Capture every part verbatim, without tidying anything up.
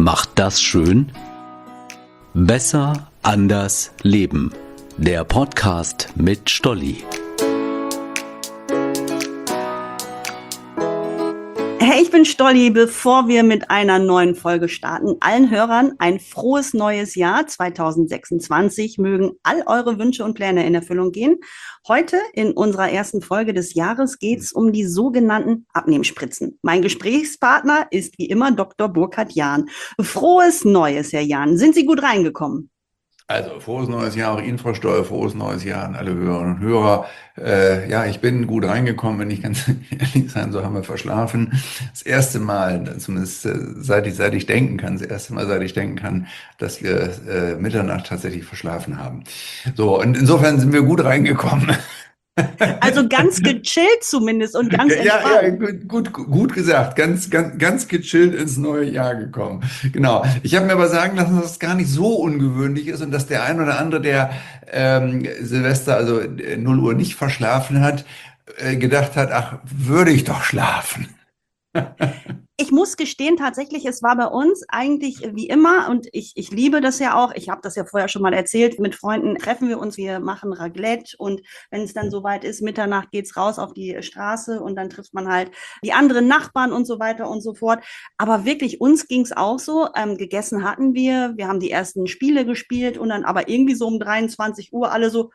macht das schön? Besser, anders, leben. Der Podcast mit Stolli. Hey, ich bin Stolli. Bevor wir mit einer neuen Folge starten, allen Hörern ein frohes neues Jahr zwanzig sechsundzwanzig. Mögen all eure Wünsche und Pläne in Erfüllung gehen. Heute in unserer ersten Folge des Jahres geht es um die sogenannten Abnehmspritzen. Mein Gesprächspartner ist wie immer Doktor Burkhard Jahn. Frohes Neues, Herr Jahn. Sind Sie gut reingekommen? Also, frohes neues Jahr auch Ihnen, Frau Stoll, frohes neues Jahr an alle Hörerinnen und Hörer. Äh, ja, ich bin gut reingekommen, wenn ich ganz ehrlich sein soll, haben wir verschlafen. Das erste Mal, zumindest äh, seit ich, seit ich denken kann, das erste Mal, seit ich denken kann, dass wir äh, Mitternacht tatsächlich verschlafen haben. So, und insofern sind wir gut reingekommen. Also ganz gechillt zumindest und ganz entspannt. Ja, ja, gut, gut, gut gesagt. Ganz, ganz, ganz gechillt ins neue Jahr gekommen. Genau. Ich habe mir aber sagen lassen, dass es gar nicht so ungewöhnlich ist und dass der ein oder andere, der ähm, Silvester, also null Uhr nicht verschlafen hat, äh, gedacht hat, ach, würde ich doch schlafen. Ich muss gestehen, tatsächlich, es war bei uns eigentlich wie immer und ich, ich liebe das ja auch. Ich habe das ja vorher schon mal erzählt. Mit Freunden treffen wir uns, wir machen Raclette und wenn es dann soweit ist, Mitternacht geht's raus auf die Straße und dann trifft man halt die anderen Nachbarn und so weiter und so fort. Aber wirklich, uns ging's auch so. Ähm, gegessen hatten wir, wir haben die ersten Spiele gespielt und dann aber irgendwie so um dreiundzwanzig Uhr alle so,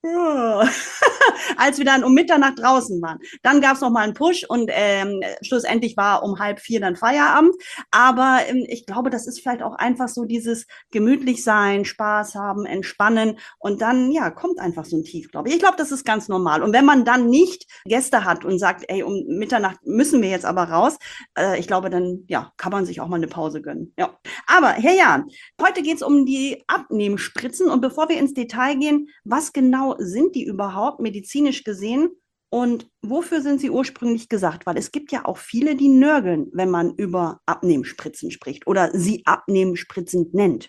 als wir dann um Mitternacht draußen waren. Dann gab es noch mal einen Push und ähm, schlussendlich war um halb vier dann Feierabend. Aber ähm, ich glaube, das ist vielleicht auch einfach so dieses gemütlich sein, Spaß haben, entspannen und dann, ja, kommt einfach so ein Tief, glaube ich. Ich glaube, das ist ganz normal. Und wenn man dann nicht Gäste hat und sagt, ey, um Mitternacht müssen wir jetzt aber raus, äh, ich glaube, dann, ja, kann man sich auch mal eine Pause gönnen. Ja. Aber, Herr Jahn, heute geht es um die Abnehmspritzen und bevor wir ins Detail gehen, was genau sind die überhaupt medizinisch gesehen und wofür sind sie ursprünglich gesagt? Weil es gibt ja auch viele, die nörgeln, wenn man über Abnehmspritzen spricht oder sie Abnehmspritzen nennt.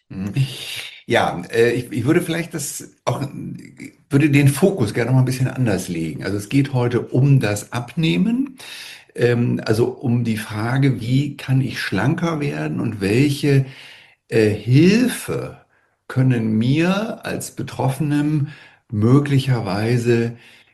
Ja, äh, ich, ich würde vielleicht das auch, würde den Fokus gerne noch mal ein bisschen anders legen. Also es geht heute um das Abnehmen, ähm, also um die Frage, wie kann ich schlanker werden und welche äh, Hilfe können mir als Betroffenem möglicherweise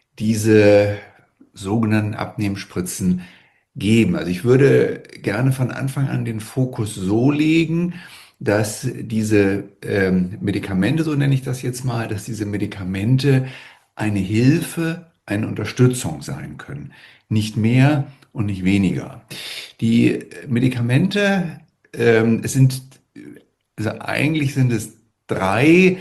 diese sogenannten Abnehmspritzen geben. Also ich würde gerne von Anfang an den Fokus so legen, dass diese ähm, Medikamente, so nenne ich das jetzt mal, dass diese Medikamente eine Hilfe, eine Unterstützung sein können. Nicht mehr und nicht weniger. Die Medikamente, ähm, es sind, also eigentlich sind es drei.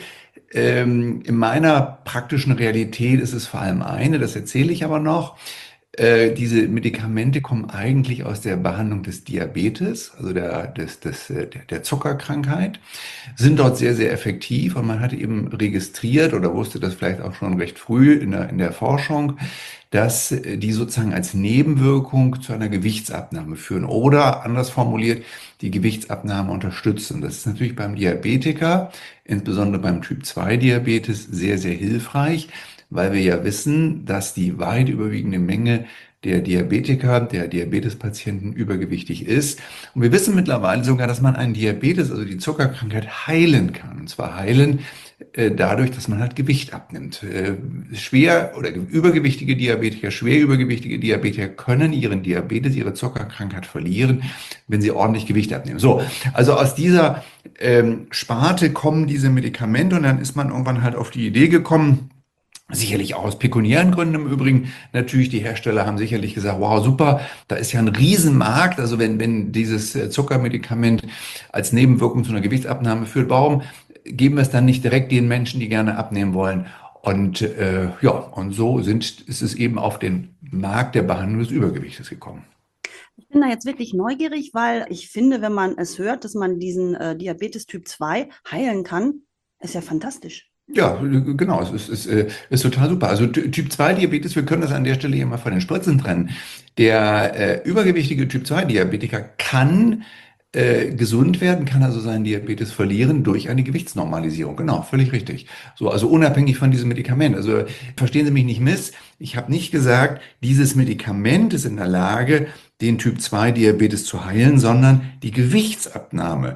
Ähm, in meiner praktischen Realität ist es vor allem eine, das erzähle ich aber noch. Äh, diese Medikamente kommen eigentlich aus der Behandlung des Diabetes, also der, des, des, der, der Zuckerkrankheit, sind dort sehr, sehr effektiv und man hat eben registriert oder wusste das vielleicht auch schon recht früh in der, in der Forschung, dass die sozusagen als Nebenwirkung zu einer Gewichtsabnahme führen oder anders formuliert, die Gewichtsabnahme unterstützen. Das ist natürlich beim Diabetiker, insbesondere beim Typ zwei Diabetes, sehr, sehr hilfreich, weil wir ja wissen, dass die weit überwiegende Menge der Diabetiker, der Diabetespatienten übergewichtig ist. Und wir wissen mittlerweile sogar, dass man einen Diabetes, also die Zuckerkrankheit, heilen kann. Und zwar heilen äh, dadurch, dass man halt Gewicht abnimmt. Äh, schwer oder übergewichtige Diabetiker, schwer übergewichtige Diabetiker können ihren Diabetes, ihre Zuckerkrankheit verlieren, wenn sie ordentlich Gewicht abnehmen. So, also aus dieser ähm, Sparte kommen diese Medikamente und dann ist man irgendwann halt auf die Idee gekommen, sicherlich auch aus pekuniären Gründen im Übrigen. Natürlich, die Hersteller haben sicherlich gesagt, wow, super, da ist ja ein Riesenmarkt. Also wenn, wenn dieses Zuckermedikament als Nebenwirkung zu einer Gewichtsabnahme führt, warum geben wir es dann nicht direkt den Menschen, die gerne abnehmen wollen? Und äh, ja, und so sind, ist es eben auf den Markt der Behandlung des Übergewichtes gekommen. Ich bin da jetzt wirklich neugierig, weil ich finde, wenn man es hört, dass man diesen äh, Diabetes Typ zwei heilen kann, ist ja fantastisch. Ja, genau, es ist, ist, ist total super. Also Typ zwei Diabetes, wir können das an der Stelle hier mal von den Spritzen trennen. Der äh, übergewichtige Typ zwei Diabetiker kann äh, gesund werden, kann also seinen Diabetes verlieren durch eine Gewichtsnormalisierung. Genau, völlig richtig. So, also unabhängig von diesem Medikament. Also verstehen Sie mich nicht miss. Ich habe nicht gesagt, dieses Medikament ist in der Lage, den Typ zwei Diabetes zu heilen, sondern die Gewichtsabnahme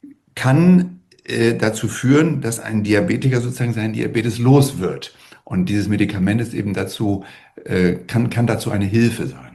kann äh, dazu führen, dass ein Diabetiker sozusagen seinen Diabetes los wird. Und dieses Medikament ist eben dazu, äh, kann, kann dazu eine Hilfe sein.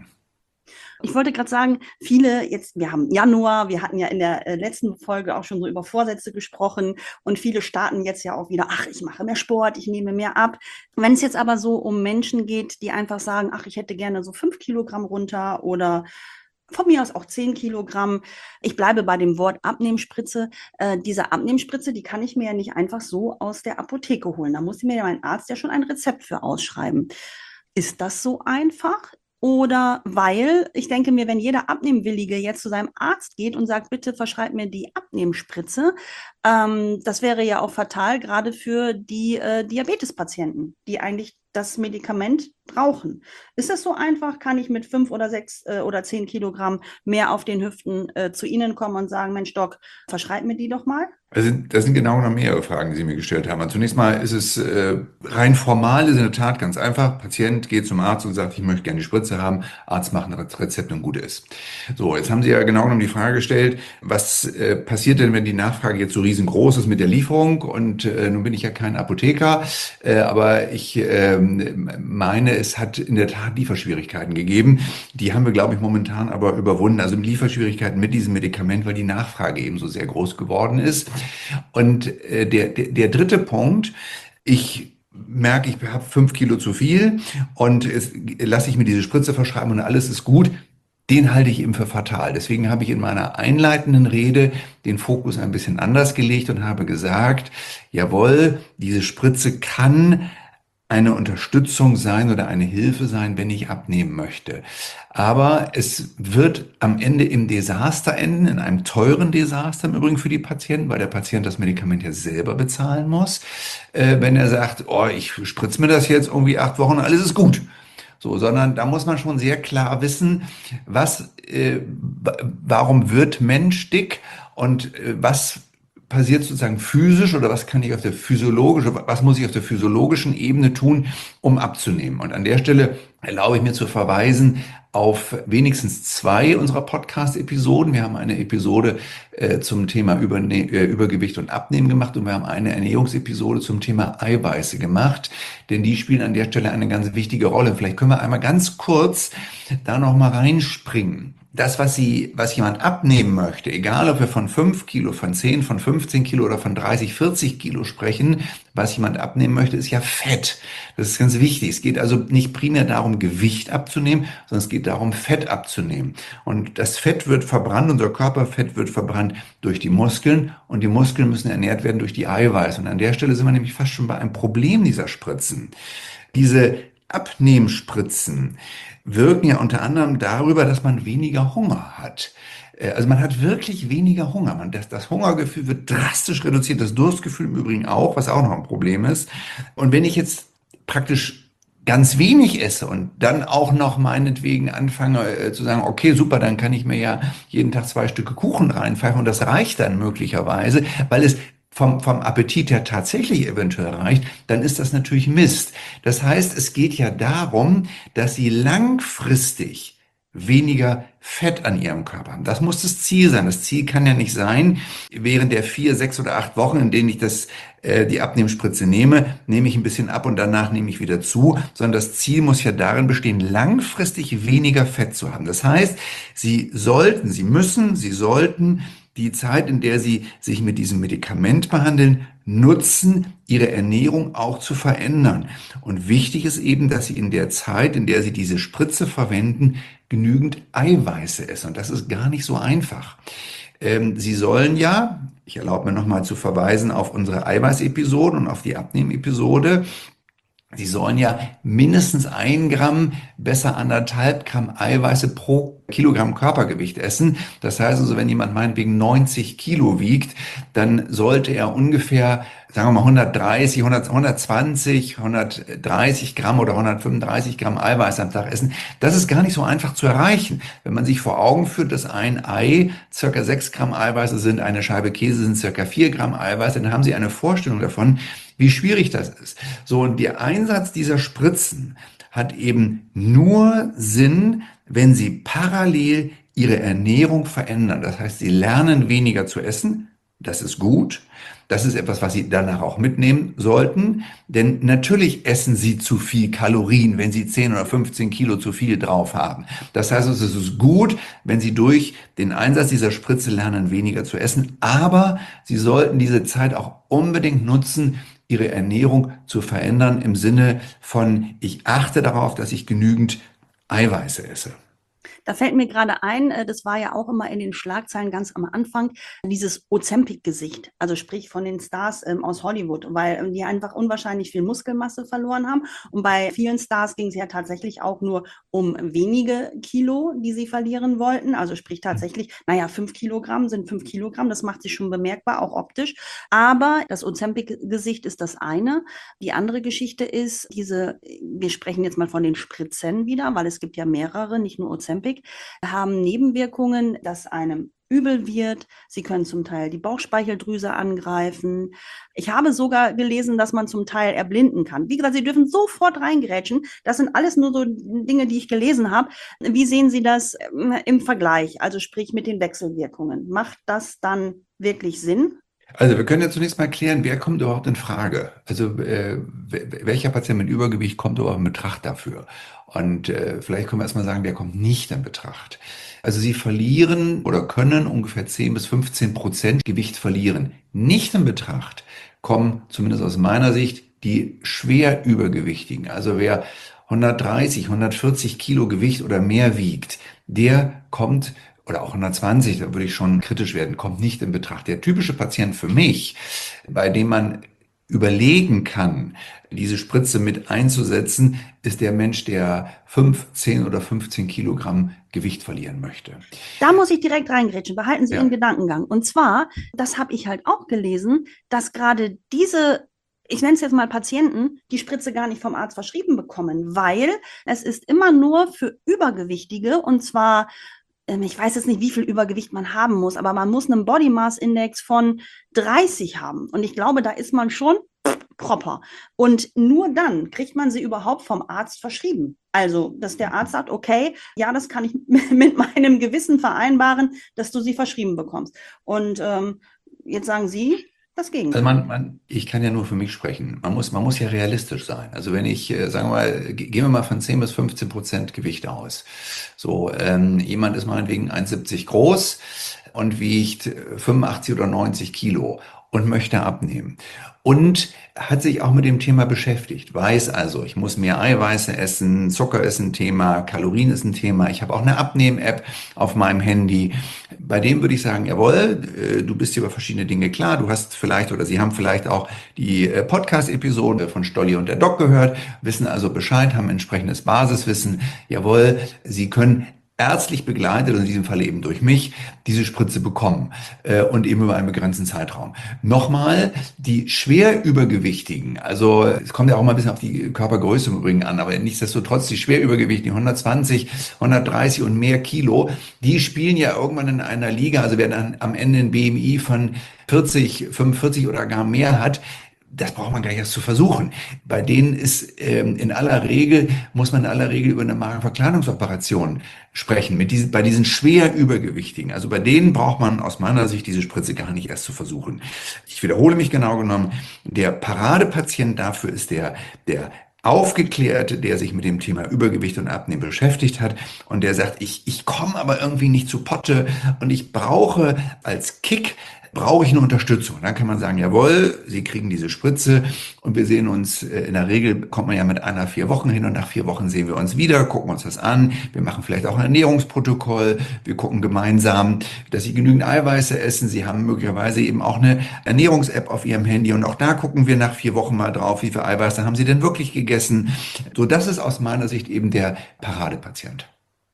Ich wollte gerade sagen, viele jetzt, wir haben Januar, wir hatten ja in der äh, letzten Folge auch schon so über Vorsätze gesprochen und viele starten jetzt ja auch wieder, ach, ich mache mehr Sport, ich nehme mehr ab. Wenn es jetzt aber so um Menschen geht, die einfach sagen, ach, ich hätte gerne so fünf Kilogramm runter oder von mir aus auch zehn Kilogramm. Ich bleibe bei dem Wort Abnehmspritze. Äh, diese Abnehmspritze, die kann ich mir ja nicht einfach so aus der Apotheke holen. Da muss mir ja mein Arzt ja schon ein Rezept für ausschreiben. Ist das so einfach? Oder weil, ich denke mir, wenn jeder Abnehmwillige jetzt zu seinem Arzt geht und sagt, bitte verschreib mir die Abnehmspritze, ähm, das wäre ja auch fatal, gerade für die äh, Diabetespatienten, die eigentlich das Medikament brauchen. Ist das so einfach? Kann ich mit fünf oder sechs äh, oder zehn Kilogramm mehr auf den Hüften äh, zu Ihnen kommen und sagen, Mensch Doc, verschreib mir die doch mal? Also das sind genau noch mehrere Fragen, die Sie mir gestellt haben. Also zunächst mal ist es äh, rein formal, ist in der Tat ganz einfach. Patient geht zum Arzt und sagt, ich möchte gerne die Spritze haben. Arzt macht ein Rezept und gut ist. So, jetzt haben Sie ja genau genommen die Frage gestellt, was äh, passiert denn, wenn die Nachfrage jetzt so riesengroß ist mit der Lieferung? Und äh, nun bin ich ja kein Apotheker, äh, aber ich äh, meine, es hat in der Tat Lieferschwierigkeiten gegeben. Die haben wir, glaube ich, momentan aber überwunden. Also Lieferschwierigkeiten mit diesem Medikament, weil die Nachfrage eben so sehr groß geworden ist. Und äh, der, der, der dritte Punkt, ich merke, ich habe fünf Kilo zu viel und es, lasse ich mir diese Spritze verschreiben und alles ist gut, den halte ich eben für fatal. Deswegen habe ich in meiner einleitenden Rede den Fokus ein bisschen anders gelegt und habe gesagt, jawohl, diese Spritze kann eine Unterstützung sein oder eine Hilfe sein, wenn ich abnehmen möchte. Aber es wird am Ende im Desaster enden, in einem teuren Desaster im Übrigen für die Patienten, weil der Patient das Medikament ja selber bezahlen muss. Äh, wenn er sagt, oh, ich spritze mir das jetzt irgendwie acht Wochen, alles ist gut. So, sondern da muss man schon sehr klar wissen, was, äh, warum wird Mensch dick und äh, was passiert sozusagen physisch oder was kann ich auf der physiologischen, was muss ich auf der physiologischen Ebene tun, um abzunehmen? Und an der Stelle erlaube ich mir zu verweisen auf wenigstens zwei unserer Podcast-Episoden. Wir haben eine Episode äh, zum Thema Überne- äh, Übergewicht und Abnehmen gemacht und wir haben eine Ernährungsepisode zum Thema Eiweiße gemacht, denn die spielen an der Stelle eine ganz wichtige Rolle. Vielleicht können wir einmal ganz kurz da noch mal reinspringen. Das, was Sie, was jemand abnehmen möchte, egal ob wir von fünf Kilo, von zehn, von fünfzehn Kilo oder von dreißig, vierzig Kilo sprechen, was jemand abnehmen möchte, ist ja Fett. Das ist ganz wichtig. Es geht also nicht primär darum, Gewicht abzunehmen, sondern es geht darum, Fett abzunehmen. Und das Fett wird verbrannt, unser Körperfett wird verbrannt durch die Muskeln und die Muskeln müssen ernährt werden durch die Eiweiße. Und an der Stelle sind wir nämlich fast schon bei einem Problem dieser Spritzen. Diese Abnehmspritzen wirken ja unter anderem darüber, dass man weniger Hunger hat. Also man hat wirklich weniger Hunger. Man, das, das Hungergefühl wird drastisch reduziert, das Durstgefühl im Übrigen auch, was auch noch ein Problem ist. Und wenn ich jetzt praktisch ganz wenig esse und dann auch noch meinetwegen anfange äh, zu sagen, okay, super, dann kann ich mir ja jeden Tag zwei Stücke Kuchen reinpfeifen und das reicht dann möglicherweise, weil es Vom, vom Appetit her tatsächlich eventuell reicht, dann ist das natürlich Mist. Das heißt, es geht ja darum, dass Sie langfristig weniger Fett an Ihrem Körper haben. Das muss das Ziel sein. Das Ziel kann ja nicht sein, während der vier, sechs oder acht Wochen, in denen ich das, äh, die Abnehmspritze nehme, nehme ich ein bisschen ab und danach nehme ich wieder zu, sondern das Ziel muss ja darin bestehen, langfristig weniger Fett zu haben. Das heißt, Sie sollten, Sie müssen, Sie sollten die Zeit, in der Sie sich mit diesem Medikament behandeln, nutzen, Ihre Ernährung auch zu verändern. Und wichtig ist eben, dass Sie in der Zeit, in der Sie diese Spritze verwenden, genügend Eiweiße essen. Und das ist gar nicht so einfach. Ähm, Sie sollen ja, ich erlaube mir nochmal zu verweisen auf unsere Eiweißepisoden und auf die Abnehmen-Episode, Sie sollen ja mindestens ein Gramm, besser anderthalb Gramm Eiweiße pro Kilogramm Körpergewicht essen. Das heißt also, wenn jemand meinetwegen neunzig Kilo wiegt, dann sollte er ungefähr, sagen wir mal, hundertdreißig, hundert, hundertzwanzig, hundertdreißig Gramm oder hundertfünfunddreißig Gramm Eiweiß am Tag essen. Das ist gar nicht so einfach zu erreichen. Wenn man sich vor Augen führt, dass ein Ei circa sechs Gramm Eiweiße sind, eine Scheibe Käse sind circa vier Gramm Eiweiß, dann haben Sie eine Vorstellung davon, wie schwierig das ist. So, und der Einsatz dieser Spritzen hat eben nur Sinn, wenn Sie parallel Ihre Ernährung verändern. Das heißt, Sie lernen weniger zu essen. Das ist gut. Das ist etwas, was Sie danach auch mitnehmen sollten. Denn natürlich essen Sie zu viel Kalorien, wenn Sie zehn oder fünfzehn Kilo zu viel drauf haben. Das heißt, es ist gut, wenn Sie durch den Einsatz dieser Spritze lernen, weniger zu essen. Aber Sie sollten diese Zeit auch unbedingt nutzen, Ihre Ernährung zu verändern im Sinne von, ich achte darauf, dass ich genügend Eiweiße esse. Da fällt mir gerade ein, äh, das war ja auch immer in den Schlagzeilen ganz am Anfang, dieses Ozempic-Gesicht, also sprich von den Stars ähm, aus Hollywood, weil ähm, die einfach unwahrscheinlich viel Muskelmasse verloren haben. Und bei vielen Stars ging es ja tatsächlich auch nur um wenige Kilo, die sie verlieren wollten. Also sprich tatsächlich, naja, fünf Kilogramm sind fünf Kilogramm, das macht sich schon bemerkbar, auch optisch. Aber das Ozempic-Gesicht ist das eine. Die andere Geschichte ist diese, wir sprechen jetzt mal von den Spritzen wieder, weil es gibt ja mehrere, nicht nur Ozempic, haben Nebenwirkungen, dass einem übel wird. Sie können zum Teil die Bauchspeicheldrüse angreifen. Ich habe sogar gelesen, dass man zum Teil erblinden kann. Wie gesagt, Sie dürfen sofort reingrätschen. Das sind alles nur so Dinge, die ich gelesen habe. Wie sehen Sie das im Vergleich? Also sprich mit den Wechselwirkungen. Macht das dann wirklich Sinn? Also wir können ja zunächst mal klären, wer kommt überhaupt in Frage? Also äh, welcher Patient mit Übergewicht kommt überhaupt in Betracht dafür? Und äh, vielleicht können wir erstmal sagen, wer kommt nicht in Betracht? Also Sie verlieren oder können ungefähr zehn bis fünfzehn Prozent Gewicht verlieren. Nicht in Betracht kommen, zumindest aus meiner Sicht, die schwer Übergewichtigen. Also wer hundertdreißig, hundertvierzig Kilo Gewicht oder mehr wiegt, der kommt, oder auch hundertzwanzig, da würde ich schon kritisch werden, kommt nicht in Betracht. Der typische Patient für mich, bei dem man überlegen kann, diese Spritze mit einzusetzen, ist der Mensch, der fünf, zehn oder fünfzehn Kilogramm Gewicht verlieren möchte. Da muss ich direkt reingrätschen. Behalten Sie Ja. Ihren Gedankengang. Und zwar, das habe ich halt auch gelesen, dass gerade diese, ich nenne es jetzt mal Patienten, die Spritze gar nicht vom Arzt verschrieben bekommen, weil es ist immer nur für Übergewichtige, und zwar, ich weiß jetzt nicht, wie viel Übergewicht man haben muss, aber man muss einen Body Mass Index von dreißig haben. Und ich glaube, da ist man schon proper. Und nur dann kriegt man sie überhaupt vom Arzt verschrieben. Also, dass der Arzt sagt, okay, ja, das kann ich mit meinem Gewissen vereinbaren, dass du sie verschrieben bekommst. Und ähm, jetzt sagen Sie das Gegenteil. Also man, man, ich kann ja nur für mich sprechen. Man muss, man muss ja realistisch sein. Also wenn ich, äh, sagen wir mal, ge- gehen wir mal von zehn bis fünfzehn Prozent Gewicht aus. So, ähm, jemand ist meinetwegen eins Komma siebzig groß und wiegt fünfundachtzig oder neunzig Kilo und möchte abnehmen. Und hat sich auch mit dem Thema beschäftigt, weiß also, ich muss mehr Eiweiße essen, Zucker ist ein Thema, Kalorien ist ein Thema, ich habe auch eine Abnehm-App auf meinem Handy. Bei dem würde ich sagen, jawohl, äh, du bist dir über verschiedene Dinge klar, du hast vielleicht oder Sie haben vielleicht auch die äh, Podcast-Episode von Stolli und der Doc gehört, wissen also Bescheid, haben entsprechendes Basiswissen, jawohl, Sie können ärztlich begleitet, in diesem Fall eben durch mich, diese Spritze bekommen äh, und eben über einen begrenzten Zeitraum. Nochmal, die schwer Übergewichtigen, also es kommt ja auch mal ein bisschen auf die Körpergröße im Übrigen an, aber nichtsdestotrotz die schwer Übergewichtigen, hundertzwanzig, hundertdreißig und mehr Kilo, die spielen ja irgendwann in einer Liga, also wer dann am Ende ein B M I von vierzig, fünfundvierzig oder gar mehr hat, das braucht man gar nicht erst zu versuchen. Bei denen ist ähm, in aller Regel, muss man in aller Regel über eine Magenverkleinerungsoperation sprechen, mit diesen, bei diesen schwer Übergewichtigen. Also bei denen braucht man aus meiner Sicht diese Spritze gar nicht erst zu versuchen. Ich wiederhole mich genau genommen, der Paradepatient dafür ist der, der Aufgeklärte, der sich mit dem Thema Übergewicht und Abnehmen beschäftigt hat und der sagt, ich, ich komme aber irgendwie nicht zu Potte und ich brauche als Kick brauche ich eine Unterstützung. Dann kann man sagen, jawohl, Sie kriegen diese Spritze und wir sehen uns, in der Regel kommt man ja mit einer vier Wochen hin und nach vier Wochen sehen wir uns wieder, gucken uns das an. Wir machen vielleicht auch ein Ernährungsprotokoll. Wir gucken gemeinsam, dass Sie genügend Eiweiße essen. Sie haben möglicherweise eben auch eine Ernährungs-App auf Ihrem Handy und auch da gucken wir nach vier Wochen mal drauf, wie viel Eiweiße haben Sie denn wirklich gegessen. So, das ist aus meiner Sicht eben der Paradepatient.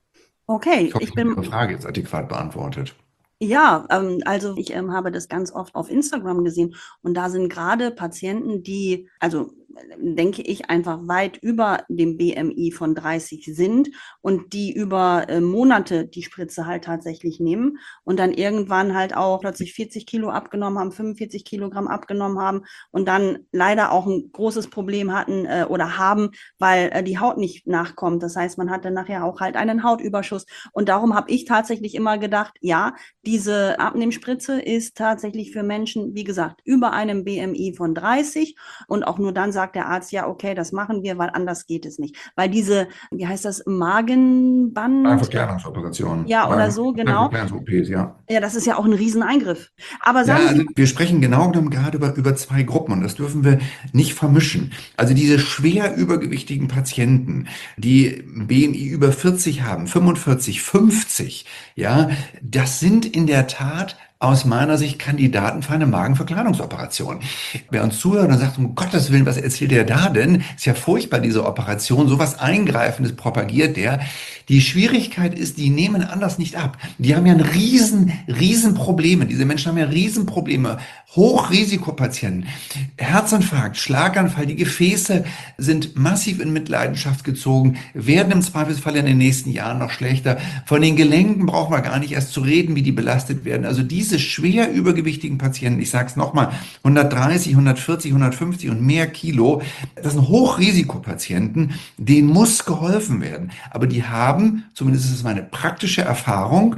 Okay, Ich hoffe, ich ich habe bin Ihre Frage jetzt adäquat beantwortet. Ja, ähm, also ich ähm, habe das ganz oft auf Instagram gesehen und da sind gerade Patienten, die, also äh, denke ich, einfach weit über dem B M I von dreißig sind und die über äh, Monate die Spritze halt tatsächlich nehmen und dann irgendwann halt auch plötzlich vierzig Kilo abgenommen haben, fünfundvierzig Kilogramm abgenommen haben und dann leider auch ein großes Problem hatten äh, oder haben, weil äh, die Haut nicht nachkommt. Das heißt, man hat dann nachher auch halt einen Hautüberschuss. Und darum habe ich tatsächlich immer gedacht, ja, diese Abnehmspritze ist tatsächlich für Menschen, wie gesagt, über einem B M I von dreißig und auch nur dann sagt der Arzt, ja, okay, das machen wir, weil anders geht es nicht. Weil diese, wie heißt das, Magenband, Magenverkleinerungsoperation, ja, oder so, genau. Magenverkleinerungs-O Ps, ja. Ja, das ist ja auch ein Rieseneingriff. Aber Ja, sagen also Sie, wir sprechen genau genommen gerade über, über zwei Gruppen und das dürfen wir nicht vermischen. Also diese schwer übergewichtigen Patienten, die B M I über vierzig haben, fünfundvierzig, fünfzig, ja, das sind in der Tat aus meiner Sicht Kandidaten für eine Magenverkleinerungsoperation. Wer uns zuhört und sagt, um Gottes Willen, was erzählt der da denn? Ist ja furchtbar, diese Operation, sowas Eingreifendes propagiert der. Die Schwierigkeit ist, die nehmen anders nicht ab. Die haben ja ein riesen, riesen Probleme. Diese Menschen haben ja Riesenprobleme. Hochrisikopatienten, Herzinfarkt, Schlaganfall, die Gefäße sind massiv in Mitleidenschaft gezogen, werden im Zweifelsfall in den nächsten Jahren noch schlechter. Von den Gelenken brauchen wir gar nicht erst zu reden, wie die belastet werden. Also diese schwer übergewichtigen Patienten, ich sage es nochmal, hundertdreißig, hundertvierzig, hundertfünfzig und mehr Kilo, das sind Hochrisikopatienten, denen muss geholfen werden. Aber die haben, zumindest ist es meine praktische Erfahrung,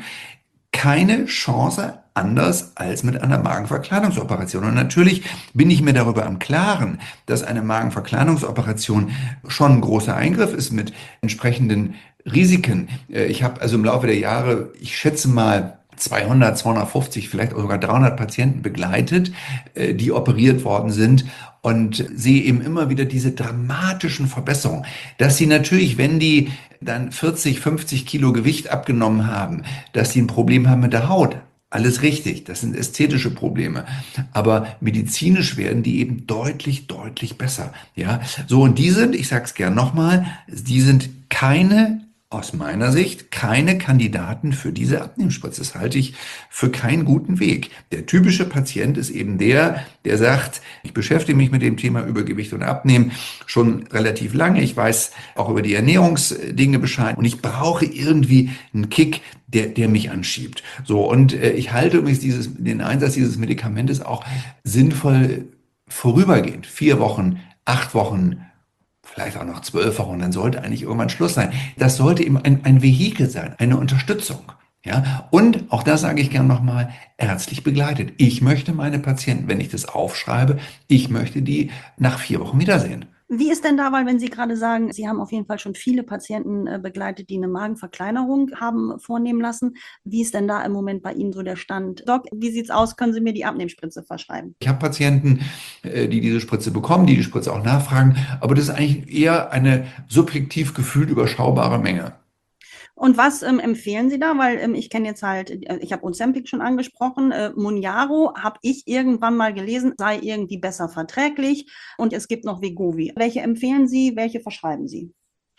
keine Chance anders als mit einer Magenverkleinerungsoperation. Und natürlich bin ich mir darüber im Klaren, dass eine Magenverkleinerungsoperation schon ein großer Eingriff ist mit entsprechenden Risiken. Ich habe also im Laufe der Jahre, ich schätze mal, zweihundert, zweihundertfünfzig, vielleicht auch sogar dreihundert Patienten begleitet, die operiert worden sind und sehe eben immer wieder diese dramatischen Verbesserungen, dass sie natürlich, wenn die dann vierzig, fünfzig Kilo Gewicht abgenommen haben, dass sie ein Problem haben mit der Haut. Alles richtig, das sind ästhetische Probleme, aber medizinisch werden die eben deutlich, deutlich besser. Ja, so und die sind, ich sage es gern nochmal, die sind keine, aus meiner Sicht, keine Kandidaten für diese Abnehmspritze. Das halte ich für keinen guten Weg. Der typische Patient ist eben der, der sagt, ich beschäftige mich mit dem Thema Übergewicht und Abnehmen schon relativ lange. Ich weiß auch über die Ernährungsdinge Bescheid und ich brauche irgendwie einen Kick, der, der mich anschiebt. So, und äh, ich halte übrigens dieses, den Einsatz dieses Medikamentes auch sinnvoll vorübergehend. Vier Wochen, acht Wochen, vielleicht auch noch zwölf Wochen, dann sollte eigentlich irgendwann Schluss sein. Das sollte eben ein, ein Vehikel sein, eine Unterstützung. Ja, und auch das sage ich gerne nochmal, ärztlich begleitet. Ich möchte meine Patienten, wenn ich das aufschreibe, ich möchte die nach vier Wochen wiedersehen. wie ist denn da, weil wenn Sie gerade sagen, Sie haben auf jeden Fall schon viele Patienten äh, begleitet, die eine Magenverkleinerung haben vornehmen lassen. Wie ist denn da im Moment bei Ihnen so der Stand? Doc, wie sieht's aus? Können Sie mir die Abnehmspritze verschreiben? Ich habe Patienten, äh, die diese Spritze bekommen, die die Spritze auch nachfragen, aber das ist eigentlich eher eine subjektiv gefühlt überschaubare Menge. Und was ähm, empfehlen Sie da? Weil ähm, ich kenne jetzt halt, äh, ich habe Ozempic schon angesprochen, äh, Mounjaro habe ich irgendwann mal gelesen, sei irgendwie besser verträglich und es gibt noch Wegovy. Welche empfehlen Sie, welche verschreiben Sie?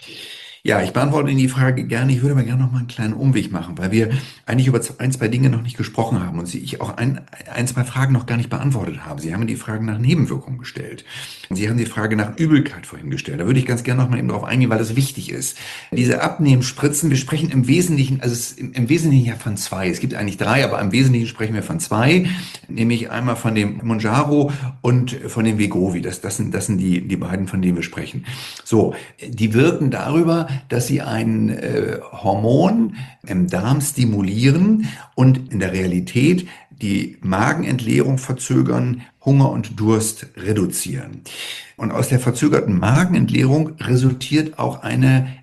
Ja, ich beantworte Ihnen die Frage gerne. Ich würde aber gerne noch mal einen kleinen Umweg machen, weil wir eigentlich über ein, zwei Dinge noch nicht gesprochen haben und Sie ich auch ein, ein, zwei Fragen noch gar nicht beantwortet habe. Sie haben die Frage nach Nebenwirkungen gestellt. Sie haben die Frage nach Übelkeit vorhin gestellt. Da würde ich ganz gerne noch mal eben drauf eingehen, weil das wichtig ist. Diese Abnehmspritzen, wir sprechen im Wesentlichen, also es, im, im Wesentlichen ja von zwei. Es gibt eigentlich drei, aber im Wesentlichen sprechen wir von zwei, nämlich einmal von dem Mounjaro und von dem Wegovy. Das, das sind, das sind die, die beiden, von denen wir sprechen. So, die wirken darüber, dass sie ein äh, Hormon im Darm stimulieren und in der Realität die Magenentleerung verzögern, Hunger und Durst reduzieren. Und aus der verzögerten Magenentleerung resultiert auch eine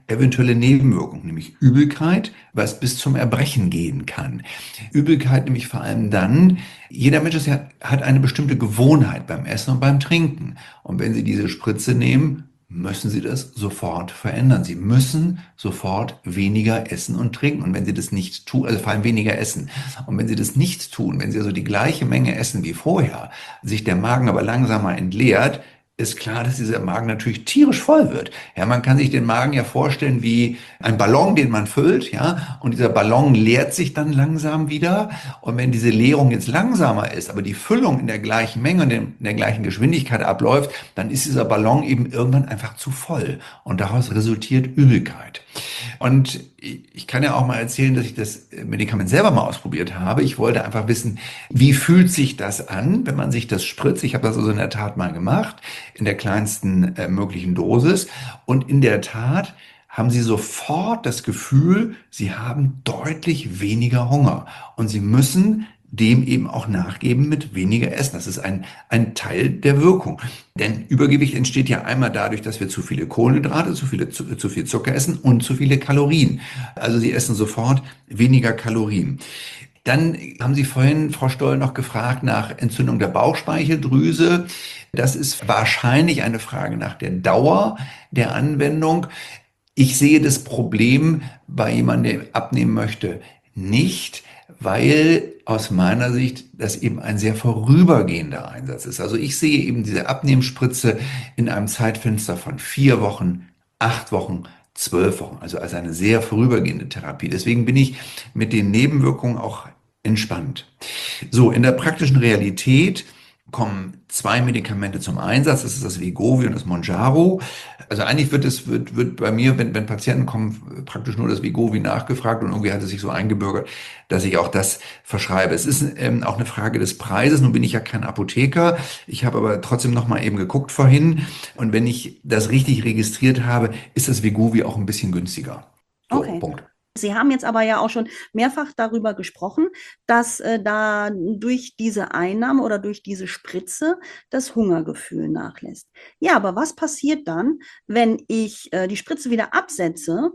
eventuelle Nebenwirkungen, nämlich Übelkeit, was bis zum Erbrechen gehen kann. Übelkeit nämlich vor allem dann, jeder Mensch ist ja, hat eine bestimmte Gewohnheit beim Essen und beim Trinken. Und wenn Sie diese Spritze nehmen, müssen Sie das sofort verändern. Sie müssen sofort weniger essen und trinken. Und wenn Sie das nicht tun, also vor allem weniger essen. Und wenn Sie das nicht tun, wenn Sie also die gleiche Menge essen wie vorher, sich der Magen aber langsamer entleert, ist klar, dass dieser Magen natürlich tierisch voll wird. Ja, man kann sich den Magen ja vorstellen wie ein Ballon, den man füllt, ja, und dieser Ballon leert sich dann langsam wieder. Und wenn diese Leerung jetzt langsamer ist, aber die Füllung in der gleichen Menge und in der gleichen Geschwindigkeit abläuft, dann ist dieser Ballon eben irgendwann einfach zu voll. Und daraus resultiert Übelkeit. Und ich kann ja auch mal erzählen, dass ich das Medikament selber mal ausprobiert habe. Ich wollte einfach wissen, wie fühlt sich das an, wenn man sich das spritzt. Ich habe das also in der Tat mal gemacht, in der kleinsten äh, möglichen Dosis. Und in der Tat haben Sie sofort das Gefühl, Sie haben deutlich weniger Hunger. Und Sie müssen dem eben auch nachgeben mit weniger Essen. Das ist ein, ein Teil der Wirkung. Denn Übergewicht entsteht ja einmal dadurch, dass wir zu viele Kohlenhydrate, zu, viele, zu, zu viel Zucker essen und zu viele Kalorien. Also Sie essen sofort weniger Kalorien. Dann haben Sie vorhin, Frau Stoll, noch gefragt nach Entzündung der Bauchspeicheldrüse. Das ist wahrscheinlich eine Frage nach der Dauer der Anwendung. Ich sehe das Problem bei jemandem, der abnehmen möchte, nicht, weil aus meiner Sicht das eben ein sehr vorübergehender Einsatz ist. Also ich sehe eben diese Abnehmspritze in einem Zeitfenster von vier Wochen, acht Wochen, zwölf Wochen, also als eine sehr vorübergehende Therapie. Deswegen bin ich mit den Nebenwirkungen auch entspannt. So, in der praktischen Realität kommen zwei Medikamente zum Einsatz. Das ist das Wegovy und das Mounjaro. Also eigentlich wird es wird, wird bei mir, wenn, wenn Patienten kommen, praktisch nur das Wegovy nachgefragt und irgendwie hat es sich so eingebürgert, dass ich auch das verschreibe. Es ist ähm, auch eine Frage des Preises. Nun bin ich ja kein Apotheker. Ich habe aber trotzdem noch mal eben geguckt vorhin. Und wenn ich das richtig registriert habe, ist das Wegovy auch ein bisschen günstiger. So, Okay. Punkt. Sie haben jetzt aber ja auch schon mehrfach darüber gesprochen, dass äh, da durch diese Einnahme oder durch diese Spritze das Hungergefühl nachlässt. Ja, aber was passiert dann, wenn ich äh, die Spritze wieder absetze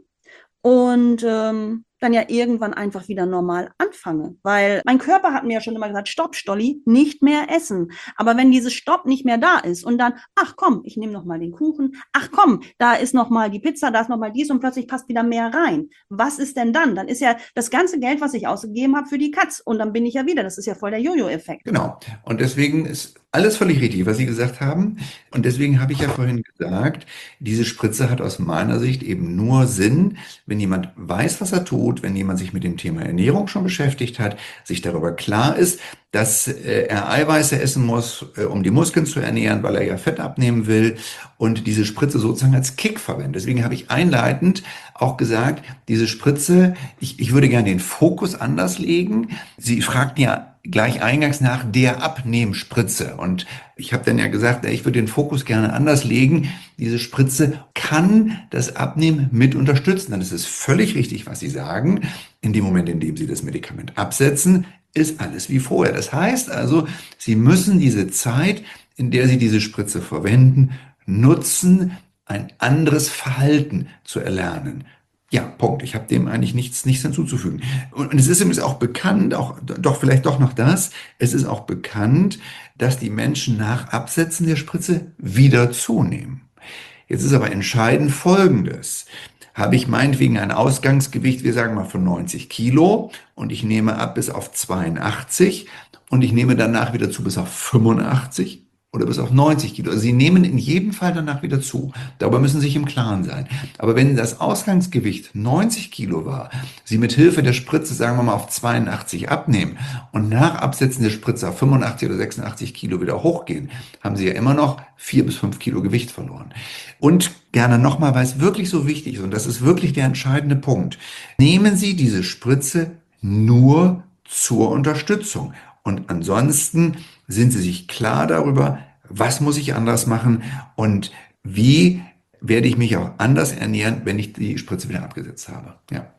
und ähm, dann ja irgendwann einfach wieder normal anfange? Weil mein Körper hat mir ja schon immer gesagt, Stopp, Stolli, nicht mehr essen. Aber wenn dieses Stopp nicht mehr da ist und dann, ach komm, ich nehme noch mal den Kuchen, ach komm, da ist noch mal die Pizza, da ist noch mal dies und plötzlich passt wieder mehr rein. Was ist denn dann? Dann ist ja das ganze Geld, was ich ausgegeben habe, für die Katz und dann bin ich ja wieder. Das ist ja voll der Jojo-Effekt. Genau. Und deswegen ist alles völlig richtig, was Sie gesagt haben. Und deswegen habe ich ja vorhin gesagt, diese Spritze hat aus meiner Sicht eben nur Sinn, wenn jemand weiß, was er tut, wenn jemand sich mit dem Thema Ernährung schon beschäftigt hat, sich darüber klar ist, dass äh, er Eiweiße essen muss, äh, um die Muskeln zu ernähren, weil er ja Fett abnehmen will und diese Spritze sozusagen als Kick verwendet. Deswegen habe ich einleitend auch gesagt, diese Spritze, ich, ich würde gerne den Fokus anders legen. Sie fragten ja gleich eingangs nach der Abnehmspritze. Und ich habe dann ja gesagt, ich würde den Fokus gerne anders legen. Diese Spritze kann das Abnehmen mit unterstützen. Dann ist es völlig richtig, was Sie sagen. In dem Moment, in dem Sie das Medikament absetzen, ist alles wie vorher. Das heißt also, Sie müssen diese Zeit, in der Sie diese Spritze verwenden, nutzen, ein anderes Verhalten zu erlernen. Ja, Punkt. Ich habe dem eigentlich nichts, nichts hinzuzufügen. Und es ist übrigens auch bekannt, auch doch vielleicht doch noch das, es ist auch bekannt, dass die Menschen nach Absetzen der Spritze wieder zunehmen. Jetzt ist aber entscheidend Folgendes. Habe ich meinetwegen ein Ausgangsgewicht, wir sagen mal von neunzig Kilo und ich nehme ab bis auf zweiundachtzig und ich nehme danach wieder zu bis auf fünfundachtzig oder bis auf neunzig Kilo. Also Sie nehmen in jedem Fall danach wieder zu. Darüber müssen Sie sich im Klaren sein. Aber wenn das Ausgangsgewicht neunzig Kilo war, Sie mit Hilfe der Spritze, sagen wir mal, auf zweiundachtzig abnehmen und nach Absetzen der Spritze auf fünfundachtzig oder sechsundachtzig Kilo wieder hochgehen, haben Sie ja immer noch vier bis fünf Kilo Gewicht verloren. Und gerne nochmal, weil es wirklich so wichtig ist, und das ist wirklich der entscheidende Punkt, nehmen Sie diese Spritze nur zur Unterstützung. Und ansonsten sind Sie sich klar darüber, was muss ich anders machen und wie werde ich mich auch anders ernähren, wenn ich die Spritze wieder abgesetzt habe. Ja.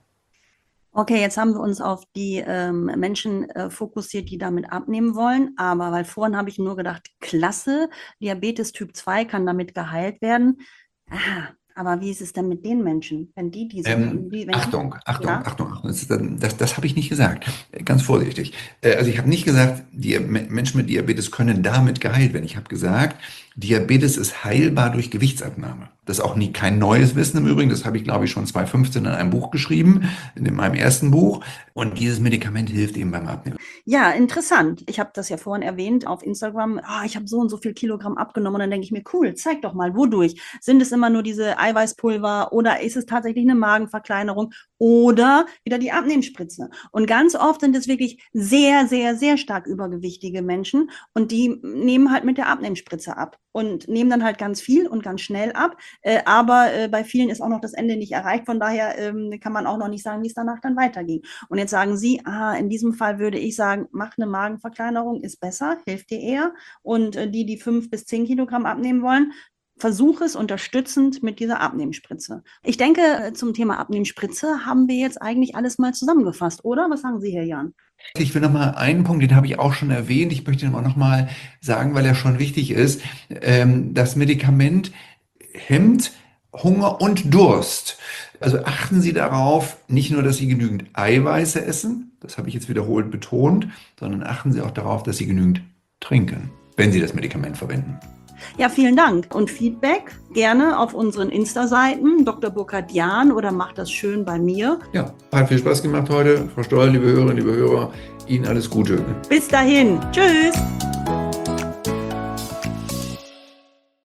Okay, jetzt haben wir uns auf die ähm, Menschen äh, fokussiert, die damit abnehmen wollen. Aber weil vorhin habe ich nur gedacht, klasse, Diabetes Typ zwei kann damit geheilt werden. Aha. Aber wie ist es denn mit den Menschen, wenn die diese... Ähm, die, wenn Achtung, die, Achtung, ja? Achtung, Achtung, das, das, das habe ich nicht gesagt. Ganz vorsichtig. Äh, Also ich habe nicht gesagt, die Menschen mit Diabetes können damit geheilt werden. Ich habe gesagt, Diabetes ist heilbar durch Gewichtsabnahme. Das ist auch nie kein neues Wissen im Übrigen. Das habe ich, glaube ich, schon zwanzig fünfzehn in einem Buch geschrieben, in meinem ersten Buch. Und dieses Medikament hilft eben beim Abnehmen. Ja, interessant. Ich habe das ja vorhin erwähnt auf Instagram. Ah, ich habe so und so viel Kilogramm abgenommen. Und dann denke ich mir, cool, zeig doch mal, wodurch? Sind es immer nur diese Eiweißpulver oder ist es tatsächlich eine Magenverkleinerung oder wieder die Abnehmspritze? Und ganz oft sind es wirklich sehr, sehr, sehr stark übergewichtige Menschen und die nehmen halt mit der Abnehmspritze ab und nehmen dann halt ganz viel und ganz schnell ab. Äh, aber äh, bei vielen ist auch noch das Ende nicht erreicht. Von daher ähm, kann man auch noch nicht sagen, wie es danach dann weiterging. Und jetzt sagen Sie, ah, in diesem Fall würde ich sagen, mach eine Magenverkleinerung, ist besser, hilft dir eher. Und äh, die, die fünf bis zehn Kilogramm abnehmen wollen, versuche es unterstützend mit dieser Abnehmspritze. Ich denke, zum Thema Abnehmspritze haben wir jetzt eigentlich alles mal zusammengefasst, oder? Was sagen Sie, Herr Jahn? Ich will noch mal einen Punkt, den habe ich auch schon erwähnt. Ich möchte ihn aber noch mal sagen, weil er schon wichtig ist. Ähm, das Medikament hemmt Hunger und Durst. Also achten Sie darauf, nicht nur, dass Sie genügend Eiweiße essen, das habe ich jetzt wiederholt betont, sondern achten Sie auch darauf, dass Sie genügend trinken, wenn Sie das Medikament verwenden. Ja, vielen Dank. Und Feedback gerne auf unseren Insta-Seiten, Doktor Burkhard Jahn oder Macht das schön bei mir. Ja, hat viel Spaß gemacht heute. Frau Stoll, liebe Hörerinnen, liebe Hörer, Ihnen alles Gute. Bis dahin. Tschüss.